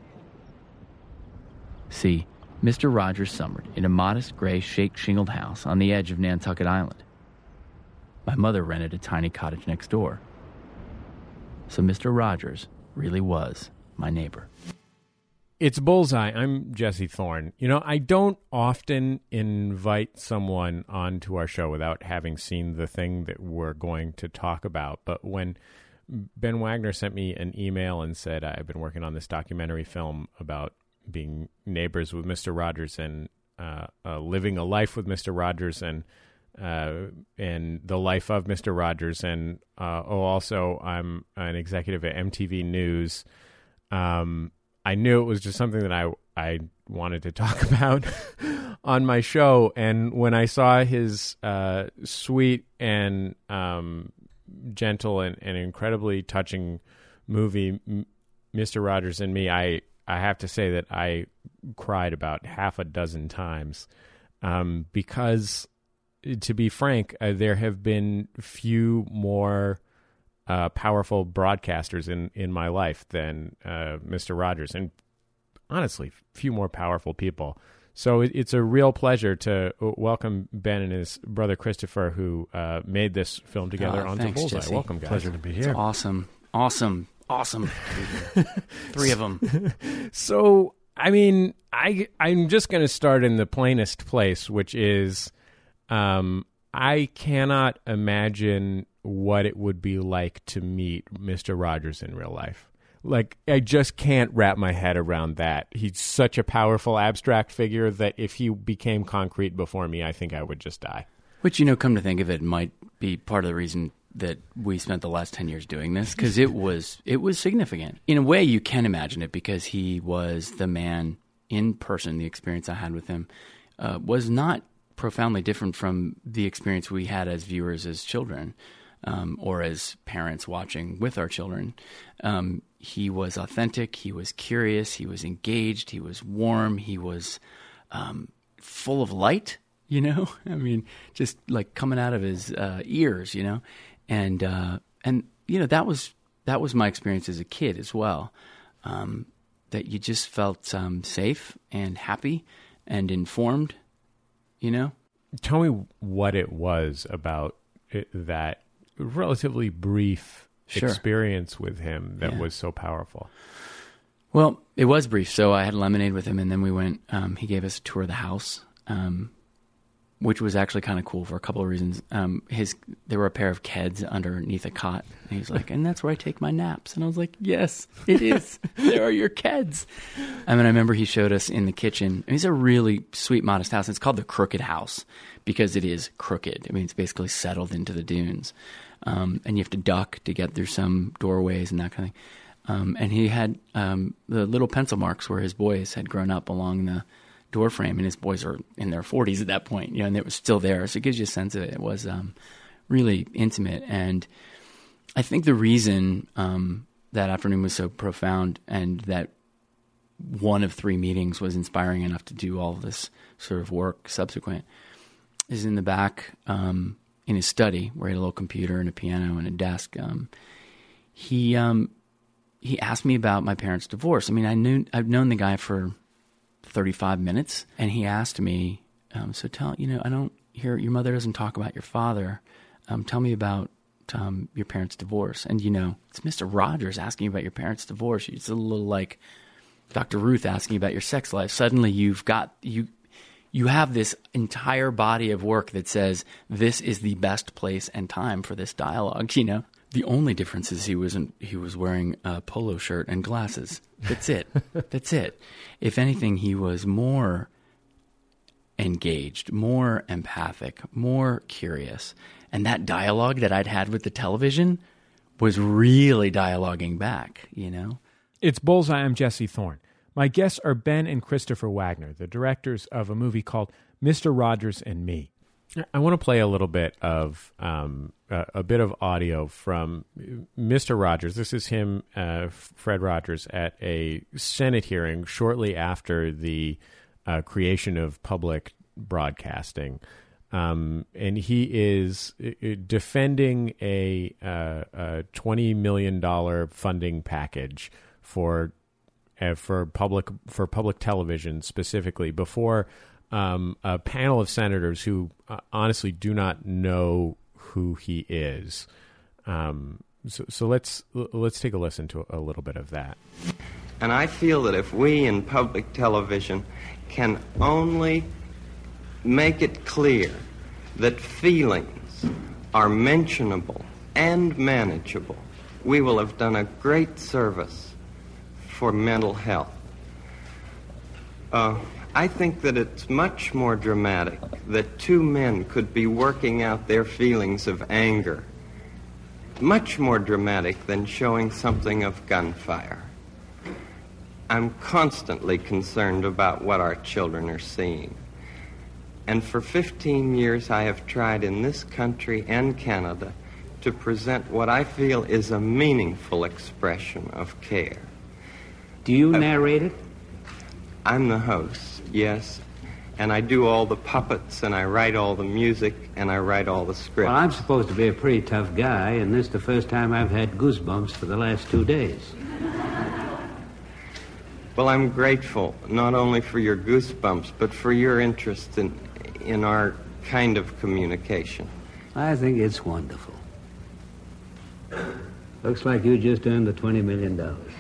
See, Mister Rogers summered in a modest gray shake-shingled house on the edge of Nantucket Island. My mother rented a tiny cottage next door. So Mister Rogers really was my neighbor. It's Bullseye. I'm Jesse Thorne. You know, I don't often invite someone onto our show without having seen the thing that we're going to talk about. But when Ben Wagner sent me an email and said, I've been working on this documentary film about being neighbors with Mister Rogers and uh, uh, living a life with Mister Rogers and uh, and the life of Mister Rogers. And uh, oh, also, I'm an executive at M T V News. Um, I knew it was just something that I I wanted to talk about on my show. And when I saw his uh, sweet and um, gentle and, and incredibly touching movie, M- Mister Rogers and Me, I, I have to say that I cried about half a dozen times um, because, to be frank, uh, there have been few more Uh, powerful broadcasters in, in my life than uh, Mister Rogers, and honestly, few more powerful people. So it, it's a real pleasure to welcome Ben and his brother Christopher, who uh, made this film together oh, onto thanks, Bullseye. Jesse. Welcome, guys. Pleasure to be here. It's awesome, awesome, awesome. Three of them. So, I mean, I I'm just going to start in the plainest place, which is um, I cannot imagine what it would be like to meet Mister Rogers in real life. Like, I just can't wrap my head around that. He's such a powerful abstract figure that if he became concrete before me, I think I would just die. Which, you know, come to think of it, might be part of the reason that we spent the last ten years doing this, because it was it was significant. In a way, you can imagine it, because he was the man in person. The experience I had with him uh, was not profoundly different from the experience we had as viewers as children. Um, or as parents watching with our children. Um, he was authentic, he was curious, he was engaged, he was warm, he was um, full of light, you know? I mean, just like coming out of his uh, ears, you know? And, uh, and you know, that was that was my experience as a kid as well, um, that you just felt um, safe and happy and informed, you know? Tell me what it was about it, that relatively brief Sure. experience with him that Yeah. was so powerful. Well, it was brief. So I had lemonade with him, and then we went. Um, he gave us a tour of the house, um, which was actually kind of cool for a couple of reasons. Um, his there were a pair of Keds underneath a cot, and he was like, "And that's where I take my naps." And I was like, "Yes, it is. There are your Keds." I mean, I remember he showed us in the kitchen. And it's a really sweet, modest house. It's called the Crooked House because it is crooked. I mean, it's basically settled into the dunes, um, and you have to duck to get through some doorways and that kind of thing. Um, and he had um, the little pencil marks where his boys had grown up along the door frame, and his boys are in their forties at that point, you know, and it was still there. So it gives you a sense of it. It was um, really intimate. And I think the reason um, that afternoon was so profound and that one of three meetings was inspiring enough to do all of this sort of work subsequent is in the back um, in his study where he had a little computer and a piano and a desk. Um, he... Um, He asked me about my parents' divorce. I mean, I knew I've known the guy for thirty-five minutes, and he asked me, um, "So tell you know, I don't hear your mother doesn't talk about your father. Um, tell me about um, your parents' divorce." And you know, it's Mister Rogers asking you about your parents' divorce. It's a little like Doctor Ruth asking you about your sex life. Suddenly, you've got you you have this entire body of work that says this is the best place and time for this dialogue. You know. The only difference is he wasn't. He was wearing a polo shirt and glasses. That's it. That's it. If anything, he was more engaged, more empathic, more curious, and that dialogue that I'd had with the television was really dialoguing back. You know, it's Bullseye. I'm Jesse Thorne. My guests are Ben and Christopher Wagner, the directors of a movie called Mister Rogers and Me. I want to play a little bit of um, uh, a bit of audio from Mister Rogers. This is him, uh, Fred Rogers, at a Senate hearing shortly after the uh, creation of public broadcasting, um, and he is defending a, uh, a twenty million dollars funding package for uh, for public for public television specifically before. Um, a panel of senators who uh, honestly do not know who he is. Um, so, so let's let's take a listen to a little bit of that. And I feel that if we in public television can only make it clear that feelings are mentionable and manageable, we will have done a great service for mental health. Uh, I think that it's much more dramatic that two men could be working out their feelings of anger. Much more dramatic than showing something of gunfire. I'm constantly concerned about what our children are seeing. And for fifteen years I have tried in this country and Canada to present what I feel is a meaningful expression of care. Do you narrate it? I'm the host, yes. And I do all the puppets, and I write all the music, and I write all the scripts. Well, I'm supposed to be a pretty tough guy, and this is the first time I've had goosebumps for the last two days. Well, I'm grateful, not only for your goosebumps, but for your interest in, in our kind of communication. I think it's wonderful. Looks like you just earned the twenty million dollars.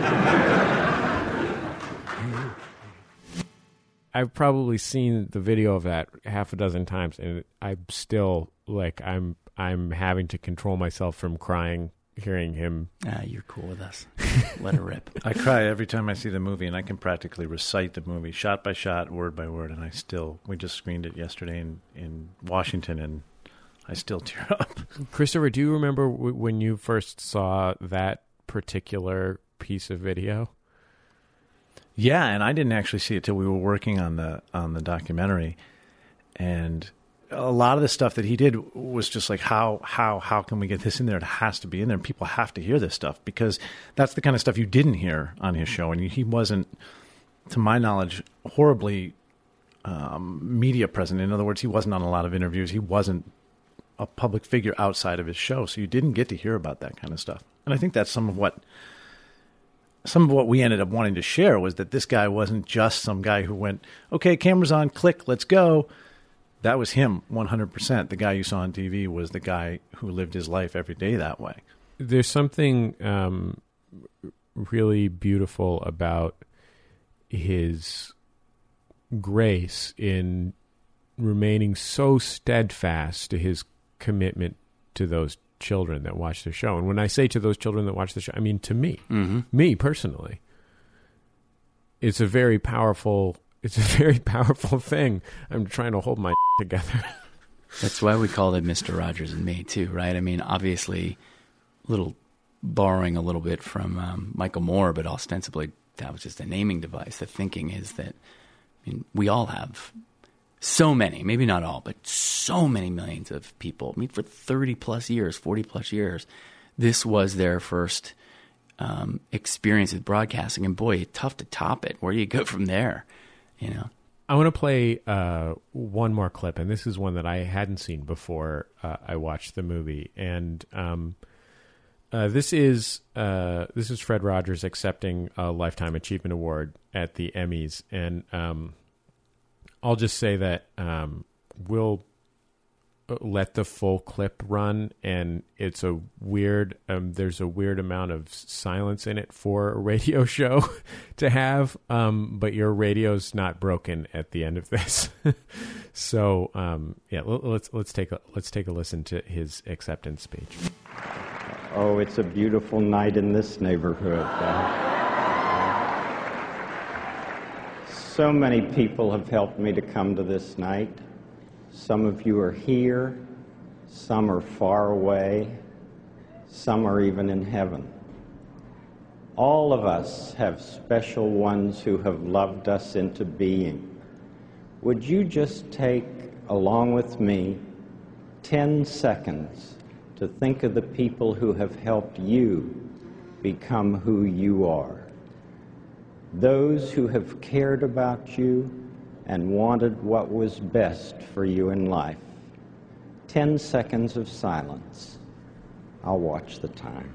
I've probably seen the video of that half a dozen times, and I'm still like I'm I'm having to control myself from crying hearing him. Ah, you're cool with us. Let it rip. I cry every time I see the movie, and I can practically recite the movie shot by shot, word by word, and I still. We just screened it yesterday in in Washington, and I still tear up. Christopher, do you remember w- when you first saw that particular piece of video? Yeah, and I didn't actually see it till we were working on the on the documentary, and a lot of the stuff that he did was just like, how how how can we get this in there? It has to be in there. People have to hear this stuff because that's the kind of stuff you didn't hear on his show, and he wasn't, to my knowledge, horribly um, media present. In other words, he wasn't on a lot of interviews. He wasn't a public figure outside of his show, so you didn't get to hear about that kind of stuff. And I think that's some of what. Some of what we ended up wanting to share was that this guy wasn't just some guy who went, okay, camera's on, click, let's go. that was him one hundred percent. The guy you saw on T V was the guy who lived his life every day that way. There's something um, really beautiful about his grace in remaining so steadfast to his commitment to those children that watch the show. And when I say to those children that watch the show, I mean to me, mm-hmm. me personally. It's a very powerful, it's a very powerful thing. I'm trying to hold my together. That's why we called it Mister Rogers and Me too, right? I mean, obviously, little borrowing a little bit from um, Michael Moore, but ostensibly that was just a naming device. The thinking is that, I mean, we all have so many, maybe not all, but so many millions of people. I mean, for thirty plus years, forty plus years, this was their first um, experience with broadcasting. And boy, tough to top it. Where do you go from there? You know? I want to play uh, one more clip, and this is one that I hadn't seen before uh, I watched the movie. And um, uh, this is uh, this is Fred Rogers accepting a Lifetime Achievement Award at the Emmys, and um, I'll just say that um, we'll let the full clip run, and it's a weird. Um, there's a weird amount of silence in it for a radio show to have, um, but your radio's not broken at the end of this. So um, yeah, let's let's take a let's take a listen to his acceptance speech. Oh, it's a beautiful night in this neighborhood. Uh, so many people have helped me to come to this night. Some of you are here, some are far away, some are even in heaven. All of us have special ones who have loved us into being. Would you just take, along with me, ten seconds to think of the people who have helped you become who you are? Those who have cared about you and wanted what was best for you in life. Ten seconds of silence. I'll watch the time.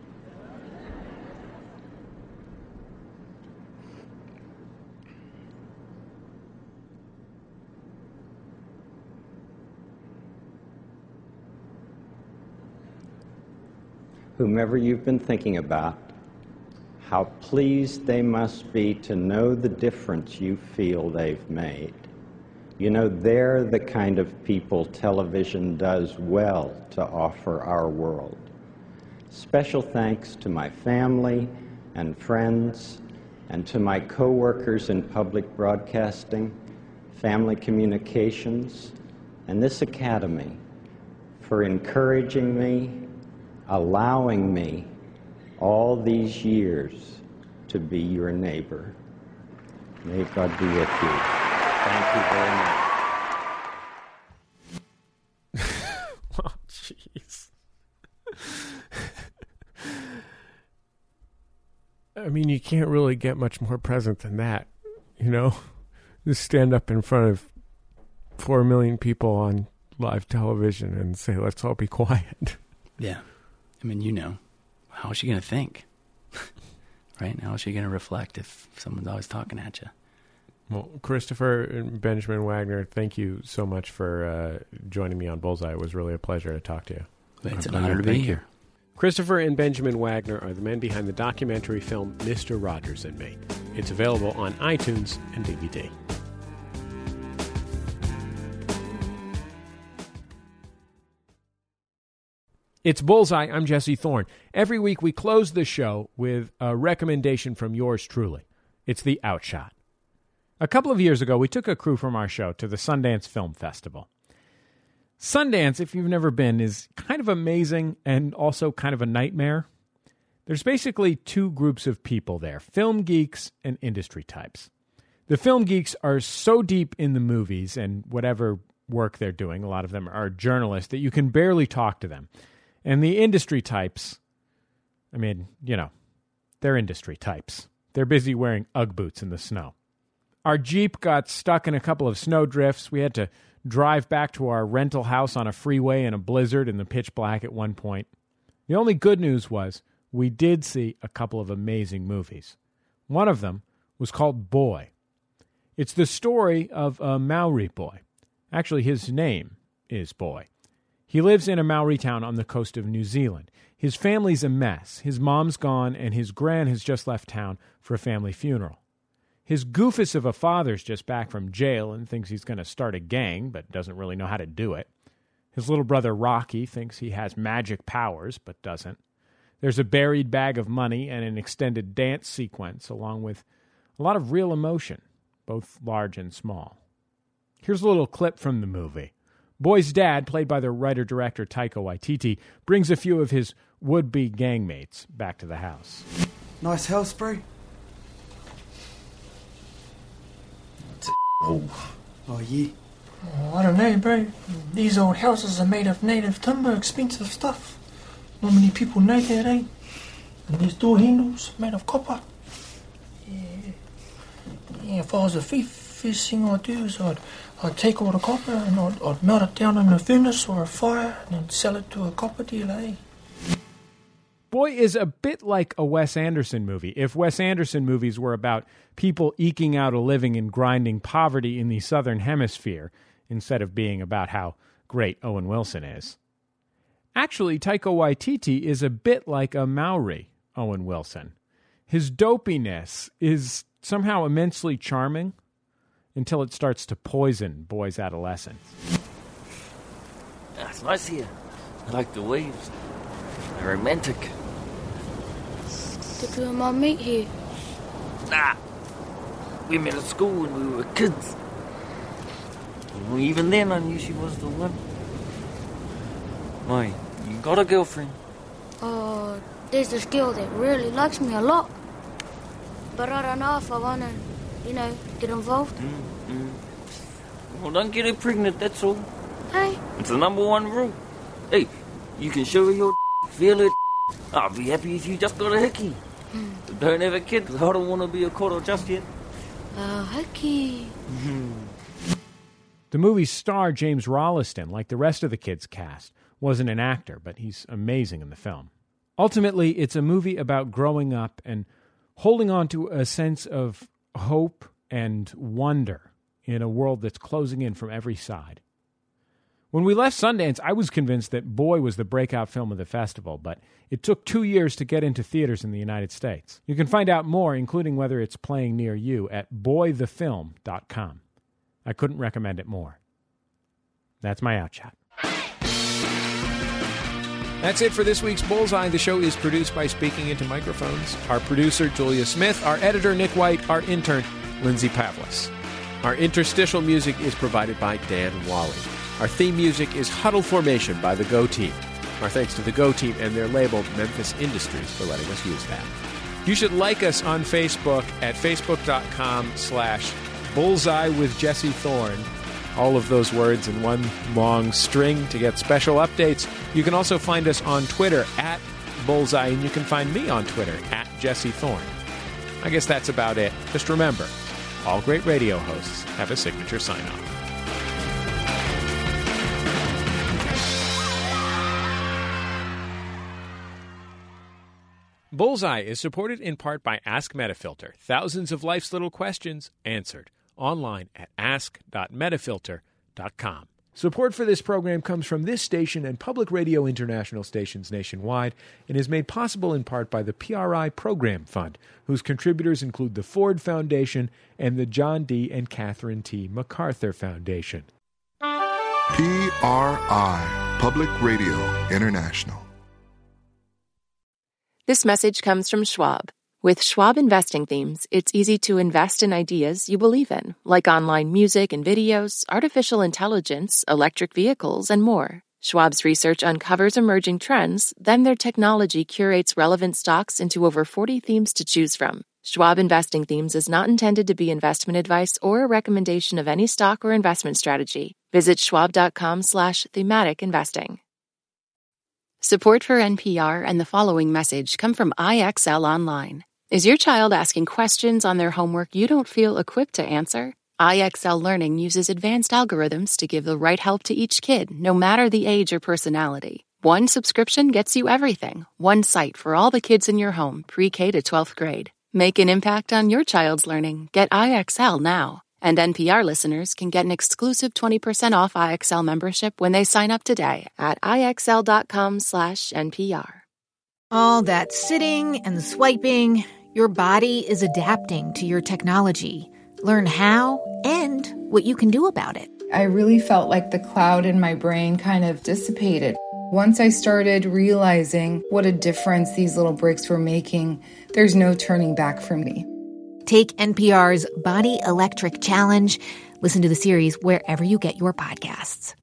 Whomever you've been thinking about, how pleased they must be to know the difference you feel they've made. You know, they're the kind of people television does well to offer our world. Special thanks to my family and friends and to my co-workers in public broadcasting, family communications, and this academy for encouraging me, allowing me all these years to be your neighbor. May God be with you. Thank you very much. Oh, jeez. I mean, you can't really get much more present than that, you know? Just stand up in front of four million people on live television and say, let's all be quiet. Yeah. I mean, you know. How is she going to think? Right? How is she going to reflect if someone's always talking at you? Well, Christopher and Benjamin Wagner, thank you so much for uh, joining me on Bullseye. It was really a pleasure to talk to you. It's an honor to be here. Christopher and Benjamin Wagner are the men behind the documentary film Mister Rogers and Me. It's available on iTunes and D V D. It's Bullseye. I'm Jesse Thorne. Every week we close the show with a recommendation from yours truly. It's The Outshot. A couple of years ago, we took a crew from our show to the Sundance Film Festival. Sundance, if you've never been, is kind of amazing and also kind of a nightmare. There's basically two groups of people there, film geeks and industry types. The film geeks are so deep in the movies and whatever work they're doing, a lot of them are journalists, that you can barely talk to them. And the industry types, I mean, you know, they're industry types. They're busy wearing Ugg boots in the snow. Our Jeep got stuck in a couple of snow drifts. We had to drive back to our rental house on a freeway in a blizzard in the pitch black at one point. The only good news was we did see a couple of amazing movies. One of them was called Boy. It's the story of a Maori boy, Actually, his name is Boy. He lives in a Maori town on the coast of New Zealand. His family's a mess. His mom's gone, and his gran has just left town for a family funeral. His goofus of a father's just back from jail and thinks he's going to start a gang, but doesn't really know how to do it. His little brother Rocky thinks he has magic powers, but doesn't. There's a buried bag of money and an extended dance sequence, along with a lot of real emotion, both large and small. Here's a little clip from the movie. Boy's dad, played by the writer-director Taika Waititi, brings a few of his would-be gangmates back to the house. Nice house, bro. Oh. Oh, yeah. Oh, I don't know, bro. These old houses are made of native timber, expensive stuff. Not many people know that, eh? And these door handles made of copper. Yeah. Yeah, if I was a thief, first thing I'd do is I'd, I'd take all the copper and I'd, I'd melt it down in a furnace or a fire and then sell it to a copper dealer, eh? Boy is a bit like a Wes Anderson movie. If Wes Anderson movies were about people eking out a living and grinding poverty in the Southern Hemisphere, instead of being about how great Owen Wilson is. Actually, Taika Waititi is a bit like a Maori Owen Wilson. His dopiness is somehow immensely charming until it starts to poison Boy's adolescence. Ah, it's nice here. I like the waves. They're romantic. Did you and my mate here? Nah. We met at school when we were kids. Well, even then I knew she was the one. Why, you got a girlfriend? Oh, there's this girl that really likes me a lot. But I don't know if I want to, you know, get involved. Mm-hmm. Well, don't get her pregnant, that's all. Hey? It's the number one rule. Hey, you can show her your feel it. I'll be happy if you just got a hickey. Mm. Don't have a kid, I don't want to be a koro just yet. A hickey. The movie's star, James Rolliston, like the rest of the kids' cast, wasn't an actor, but he's amazing in the film. Ultimately, it's a movie about growing up and holding on to a sense of hope and wonder in a world that's closing in from every side. When we left Sundance, I was convinced that Boy was the breakout film of the festival, but it took two years to get into theaters in the United States. You can find out more, including whether it's playing near you, at boy the film dot com. I couldn't recommend it more. That's my outchat. That's it for this week's Bullseye. The show is produced by Speaking Into Microphones. Our producer, Julia Smith. Our editor, Nick White. Our intern, Lindsay Pavlis. Our interstitial music is provided by Dan Wally. Our theme music is Huddle Formation by the Go Team. Our thanks to the Go Team and their label, Memphis Industries, for letting us use that. You should like us on Facebook at facebook.com slash bullseye with Jesse Thorne. All of those words in one long string to get special updates. You can also find us on Twitter at Bullseye, and you can find me on Twitter at Jesse Thorne. I guess that's about it. Just remember, all great radio hosts have a signature sign-off. Bullseye is supported in part by Ask Metafilter. Thousands of life's little questions answered online at ask dot metafilter dot com. Support for this program comes from this station and Public Radio International stations nationwide and is made possible in part by the P R I Program Fund, whose contributors include the Ford Foundation and the John D. and Catherine T. MacArthur Foundation. P R I, Public Radio International. This message comes from Schwab. With Schwab Investing Themes, it's easy to invest in ideas you believe in, like online music and videos, artificial intelligence, electric vehicles, and more. Schwab's research uncovers emerging trends, then their technology curates relevant stocks into over forty themes to choose from. Schwab Investing Themes is not intended to be investment advice or a recommendation of any stock or investment strategy. Visit schwab.com slash thematic investing. Support for N P R and the following message come from I X L Online. Is your child asking questions on their homework you don't feel equipped to answer? I X L Learning uses advanced algorithms to give the right help to each kid, no matter the age or personality. One subscription gets you everything. One site for all the kids in your home, pre-K to twelfth grade. Make an impact on your child's learning. Get I X L now And N P R listeners can get an exclusive twenty percent off I X L membership when they sign up today at IXL.com slash NPR. All that sitting and swiping, your body is adapting to your technology. Learn how and what you can do about it. I really felt like the cloud in my brain kind of dissipated. Once I started realizing what a difference these little breaks were making, there's no turning back for me. Take N P R's Body Electric Challenge. Listen to the series wherever you get your podcasts.